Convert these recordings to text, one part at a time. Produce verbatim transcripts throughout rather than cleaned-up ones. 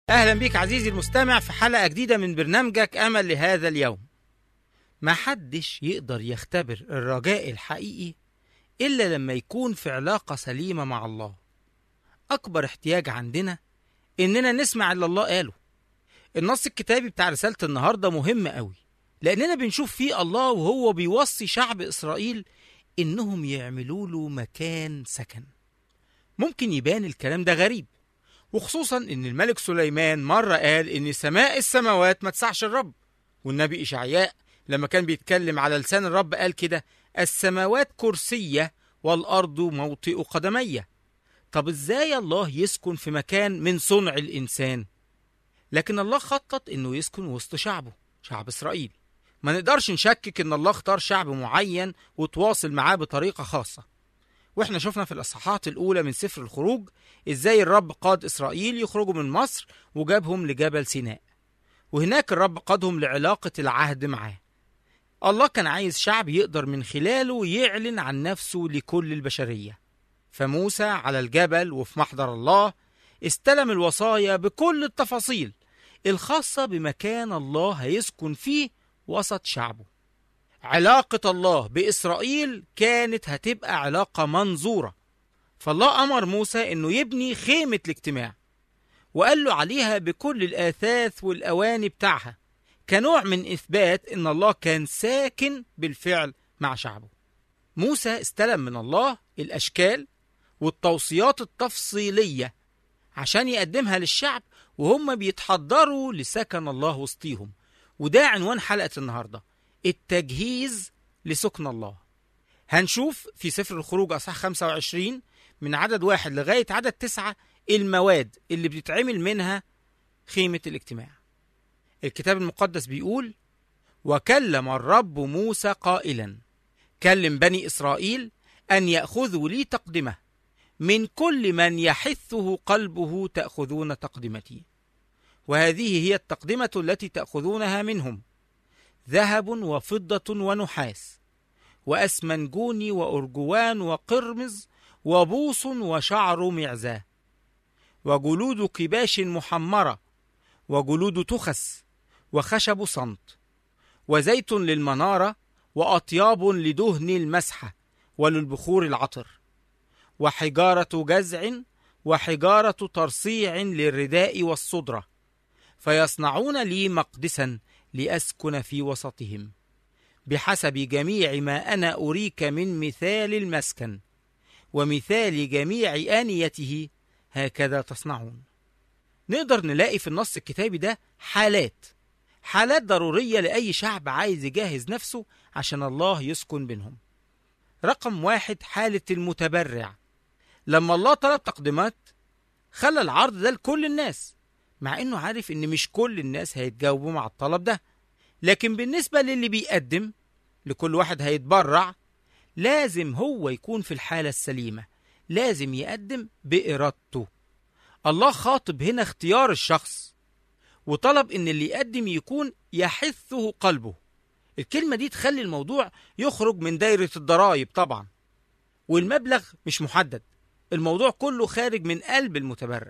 أهلا بيك عزيزي المستمع في حلقة جديدة من برنامجك أمل لهذا اليوم. ما حدش يقدر يختبر الرجاء الحقيقي إلا لما يكون في علاقة سليمة مع الله. أكبر احتياج عندنا إننا نسمع اللي الله قاله. النص الكتابي بتاع رسالة النهاردة مهم قوي، لأننا بنشوف فيه الله وهو بيوصي شعب إسرائيل إنهم يعملوا له مكان سكن. ممكن يبان الكلام ده غريب، وخصوصا ان الملك سليمان مرة قال ان سماء السماوات ما تسعش الرب، والنبي إشعياء لما كان بيتكلم على لسان الرب قال كده: السماوات كرسية والأرض موطئ قدمي. طب ازاي الله يسكن في مكان من صنع الإنسان؟ لكن الله خطط انه يسكن وسط شعبه، شعب إسرائيل. ما نقدرش نشكك ان الله اختار شعب معين وتواصل معاه بطريقة خاصة. واحنا شفنا في الأصحاحات الأولى من سفر الخروج ازاي الرب قاد إسرائيل يخرجوا من مصر وجابهم لجبل سيناء، وهناك الرب قادهم لعلاقة العهد معاه. الله كان عايز شعب يقدر من خلاله يعلن عن نفسه لكل البشرية. فموسى على الجبل وفي محضر الله استلم الوصايا بكل التفاصيل الخاصة بمكان الله هيسكن فيه وسط شعبه. علاقة الله بإسرائيل كانت هتبقى علاقة منظورة، فالله أمر موسى إنه يبني خيمة الاجتماع، وقال له عليها بكل الآثاث والأواني بتاعها، كنوع من إثبات إن الله كان ساكن بالفعل مع شعبه. موسى استلم من الله الأشكال والتوصيات التفصيلية عشان يقدمها للشعب وهم بيتحضروا لسكن الله وسطيهم. وده عنوان حلقة النهاردة: التجهيز لسكن الله. هنشوف في سفر الخروج أصحاح خمسة وعشرين من عدد واحد لغاية عدد تسعة المواد اللي بتتعمل منها خيمة الاجتماع. الكتاب المقدس بيقول: وكلم الرب موسى قائلا: كلم بني إسرائيل أن يأخذوا لي تقدمة، من كل من يحثه قلبه تأخذون تقدمتي، وهذه هي التقدمة التي تأخذونها منهم: ذهب وفضة ونحاس وأسمنجوني وأرجوان وقرمز وبوص وشعر معزاه وجلود كباش محمرة وجلود تخس وخشب صمت وزيت للمنارة وأطياب لدهن المسحة وللبخور العطر وحجارة جزع وحجارة ترصيع للرداء والصدرة، فيصنعون لي مقدسا لأسكن في وسطهم بحسب جميع ما أنا أريك من مثال المسكن ومثال جميع آنيته هكذا تصنعون. نقدر نلاقي في النص الكتابي ده حالات حالات ضرورية لأي شعب عايز يجهز نفسه عشان الله يسكن بينهم. رقم واحد: حالة المتبرع. لما الله طلب تقديمات خلى العرض ده لكل الناس، مع انه عارف ان مش كل الناس هيتجاوبوا مع الطلب ده، لكن بالنسبة للي بيقدم لكل واحد هيتبرع لازم هو يكون في الحالة السليمة، لازم يقدم بإرادته. الله خاطب هنا اختيار الشخص، وطلب ان اللي يقدم يكون يحثه قلبه. الكلمة دي تخلي الموضوع يخرج من دايرة الضرائب طبعا، والمبلغ مش محدد، الموضوع كله خارج من قلب المتبرع.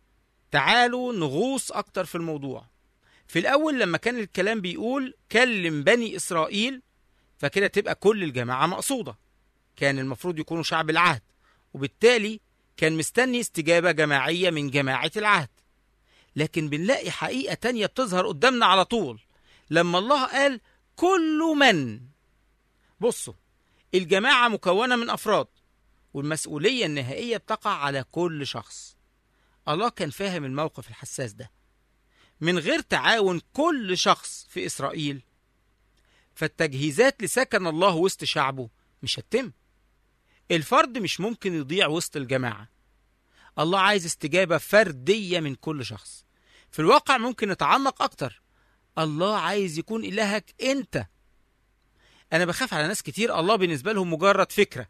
تعالوا نغوص أكتر في الموضوع. في الأول لما كان الكلام بيقول كلم بني إسرائيل، فكده تبقى كل الجماعة مقصودة، كان المفروض يكونوا شعب العهد، وبالتالي كان مستني استجابة جماعية من جماعة العهد. لكن بنلاقي حقيقة تانية بتظهر قدامنا على طول لما الله قال كل من. بصوا، الجماعة مكونة من أفراد، والمسؤولية النهائية بتقع على كل شخص. الله كان فاهم الموقف الحساس ده. من غير تعاون كل شخص في إسرائيل فالتجهيزات لسكن الله وسط شعبه مش هتتم. الفرد مش ممكن يضيع وسط الجماعة. الله عايز استجابة فردية من كل شخص. في الواقع ممكن نتعمق أكتر، الله عايز يكون إلهك أنت. أنا بخاف على ناس كتير الله بالنسبة لهم مجرد فكرة،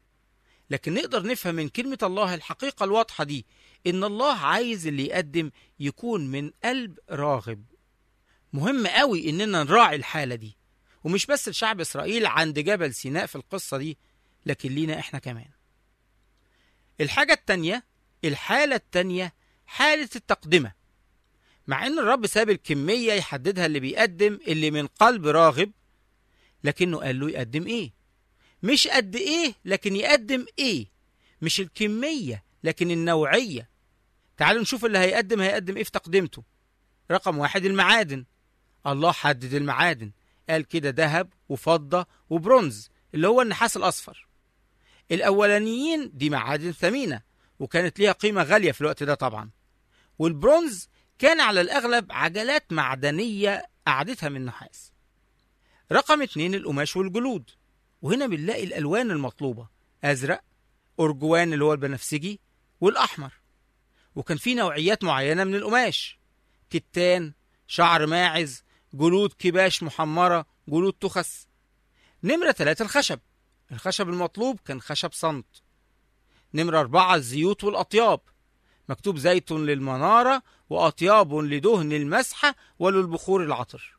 لكن نقدر نفهم من كلمة الله الحقيقة الواضحة دي إن الله عايز اللي يقدم يكون من قلب راغب. مهم قوي إننا نراعي الحالة دي، ومش بس لشعب إسرائيل عند جبل سيناء في القصة دي، لكن لينا إحنا كمان. الحاجة التانية، الحالة التانية حالة التقدمة. مع ان الرب ساب الكمية يحددها اللي بيقدم اللي من قلب راغب، لكنه قال له يقدم ايه؟ مش قد ايه، لكن يقدم ايه؟ مش الكمية لكن النوعية. تعالوا نشوف اللي هيقدم هيقدم ايه في تقدمته. رقم واحد المعادن. الله حدد المعادن، قال كده ذهب وفضة وبرونز اللي هو النحاس الأصفر. الأولانيين دي معادن ثمينة وكانت ليها قيمة غالية في الوقت ده طبعا، والبرونز كان على الأغلب عجلات معدنية قعدتها من نحاس. رقم اتنين القماش والجلود، وهنا بنلاقي الألوان المطلوبة: أزرق، أرجوان اللي هو البنفسجي، والأحمر. وكان في نوعيات معينة من القماش: كتان، شعر ماعز، جلود كباش محمرة، جلود تخس. نمرة ثلاثة الخشب. الخشب المطلوب كان خشب صمت. نمرة أربعة الزيوت والأطياب، مكتوب زيت للمنارة وأطياب لدهن المسحة وللبخور العطر.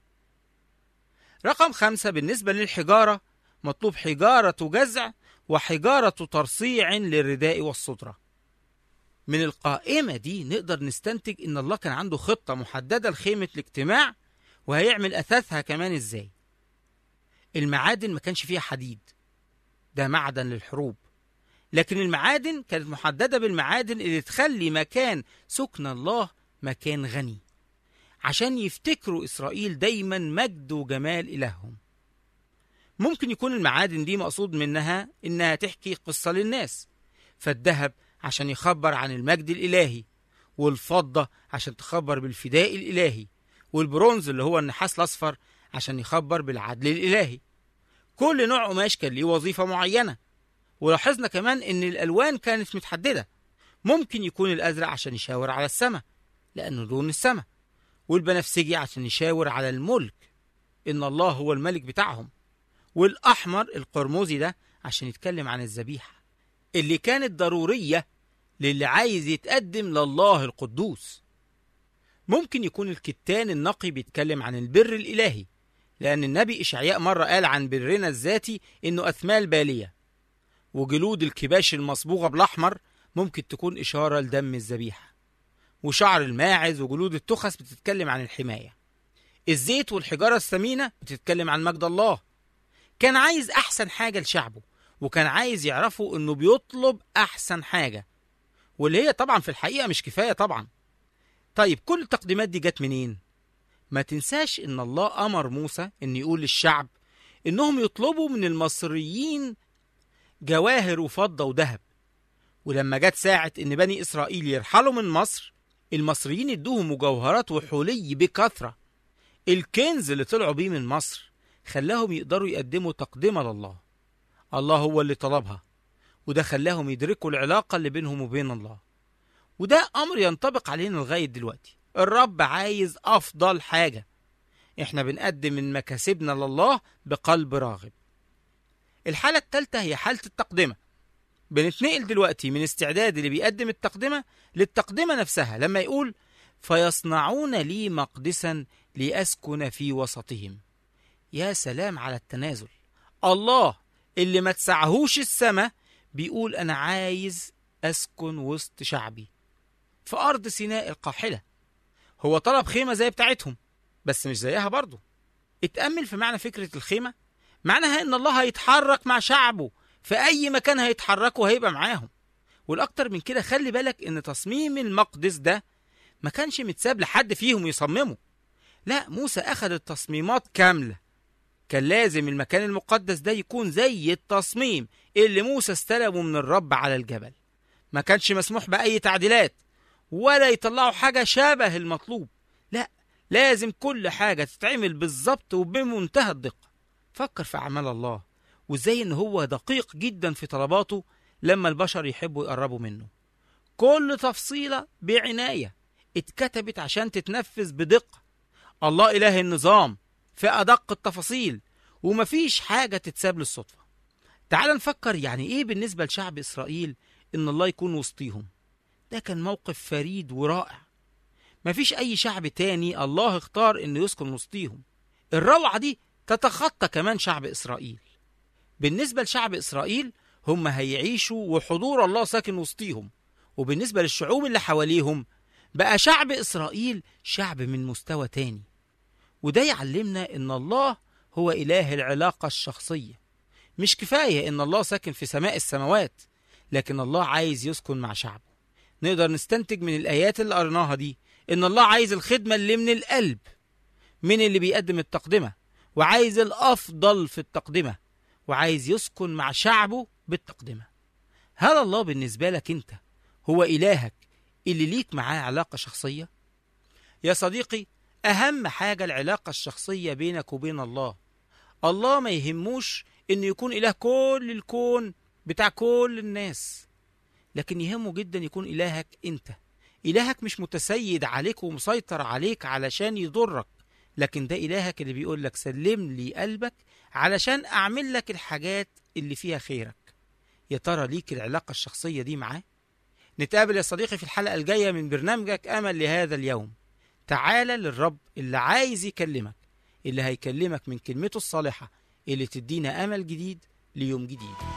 رقم خمسة بالنسبة للحجارة، مطلوب حجارة جزع وحجارة ترصيع للرداء والصدرة. من القائمة دي نقدر نستنتج إن الله كان عنده خطة محددة لخيمة الاجتماع وهيعمل أثاثها كمان إزاي. المعادن ما كانش فيها حديد، ده معدن للحروب، لكن المعادن كانت محددة بالمعادن اللي تخلي مكان سكن الله مكان غني، عشان يفتكروا إسرائيل دايما مجد وجمال إلههم. ممكن يكون المعادن دي مقصود منها إنها تحكي قصة للناس، فالذهب عشان يخبر عن المجد الإلهي، والفضة عشان تخبر بالفداء الإلهي، والبرونز اللي هو النحاس الأصفر عشان يخبر بالعدل الإلهي. كل نوع قماش كان ليه وظيفة معينة. ولاحظنا كمان إن الألوان كانت متحددة. ممكن يكون الأزرق عشان يشاور على السماء لأنه لون السماء، والبنفسجي عشان يشاور على الملك إن الله هو الملك بتاعهم، والأحمر القرمزي ده عشان يتكلم عن الذبيحة اللي كانت ضرورية للي عايز يتقدم لله القدوس. ممكن يكون الكتان النقي بيتكلم عن البر الإلهي، لأن النبي إشعياء مرة قال عن برنا الذاتي إنه أثمال بالية. وجلود الكباش المصبوغة بالأحمر ممكن تكون إشارة لدم الذبيحة. وشعر الماعز وجلود التخس بتتكلم عن الحماية. الزيت والحجارة الثمينة بتتكلم عن مجد الله. كان عايز أحسن حاجة لشعبه، وكان عايز يعرفوا إنه بيطلب أحسن حاجة، واللي هي طبعا في الحقيقة مش كفاية طبعا. طيب كل التقديمات دي جت منين؟ ما تنساش إن الله أمر موسى إن يقول للشعب إنهم يطلبوا من المصريين جواهر وفضة وذهب. ولما جت ساعة إن بني إسرائيل يرحلوا من مصر، المصريين ادوهم مجوهرات وحلي بكثرة. الكنز اللي طلعوا بيه من مصر خلاهم يقدروا يقدموا تقدمة لله. الله هو اللي طلبها، وده خلاهم يدركوا العلاقة اللي بينهم وبين الله. وده أمر ينطبق علينا لغاية دلوقتي. الرب عايز أفضل حاجة، إحنا بنقدم من مكاسبنا لله بقلب راغب. الحالة الثالثة هي حالة التقدمة. بنتنقل دلوقتي من استعداد اللي بيقدم التقدمة للتقدمة نفسها لما يقول فيصنعون لي مقدسا لأسكن في وسطهم. يا سلام على التنازل. الله اللي ما تسعهوش السماء بيقول أنا عايز أسكن وسط شعبي في أرض سيناء القاحلة. هو طلب خيمة زي بتاعتهم بس مش زيها برضو. اتأمل في معنى فكرة الخيمة. معناها إن الله هيتحرك مع شعبه في أي مكان هيتحركوا هيبقى معاهم. والأكتر من كده خلي بالك إن تصميم المقدس ده ما كانش متساب لحد فيهم يصممه. لا، موسى أخذ التصميمات كاملة. كان لازم المكان المقدس ده يكون زي التصميم اللي موسى استلمه من الرب على الجبل. ما كانش مسموح بأي تعديلات ولا يطلعوا حاجة شابه المطلوب. لا، لازم كل حاجة تتعمل بالظبط وبمنتهى الدقة. فكر في أعمال الله وإزاي إن هو دقيق جدا في طلباته لما البشر يحبوا يقربوا منه. كل تفصيلة بعناية اتكتبت عشان تتنفذ بدقة. الله إله النظام في أدق التفاصيل، ومفيش حاجة تتساب للصدفة. تعال نفكر يعني إيه بالنسبة لشعب إسرائيل إن الله يكون وسطيهم. ده كان موقف فريد ورائع. مفيش أي شعب تاني الله اختار إنه يسكن وسطيهم. الروعة دي تتخطى كمان شعب إسرائيل. بالنسبة لشعب إسرائيل هم هيعيشوا وحضور الله ساكن وسطيهم، وبالنسبة للشعوب اللي حواليهم بقى شعب إسرائيل شعب من مستوى تاني. وده يعلمنا إن الله هو إله العلاقة الشخصية. مش كفاية إن الله ساكن في سماء السماوات، لكن الله عايز يسكن مع شعبه. نقدر نستنتج من الآيات اللي قرناها دي إن الله عايز الخدمة اللي من القلب، من اللي بيقدم التقدمة، وعايز الأفضل في التقدمة، وعايز يسكن مع شعبه بالتقدمة. هل الله بالنسبة لك أنت هو إلهك اللي ليك معاه علاقة شخصية؟ يا صديقي، أهم حاجة العلاقة الشخصية بينك وبين الله. الله ما يهموش إنه يكون إله كل الكون بتاع كل الناس، لكن يهمه جدا يكون إلهك أنت. إلهك مش متسيد عليك ومسيطر عليك علشان يضرك، لكن ده إلهك اللي بيقول لك سلم لي قلبك علشان أعمل لك الحاجات اللي فيها خيرك. يا ترى ليك العلاقة الشخصية دي معاه؟ نتقابل يا صديقي في الحلقة الجاية من برنامجك أمل لهذا اليوم. تعالى للرب اللي عايز يكلمك، اللي هيكلمك من كلمته الصالحة اللي تدينا أمل جديد ليوم جديد.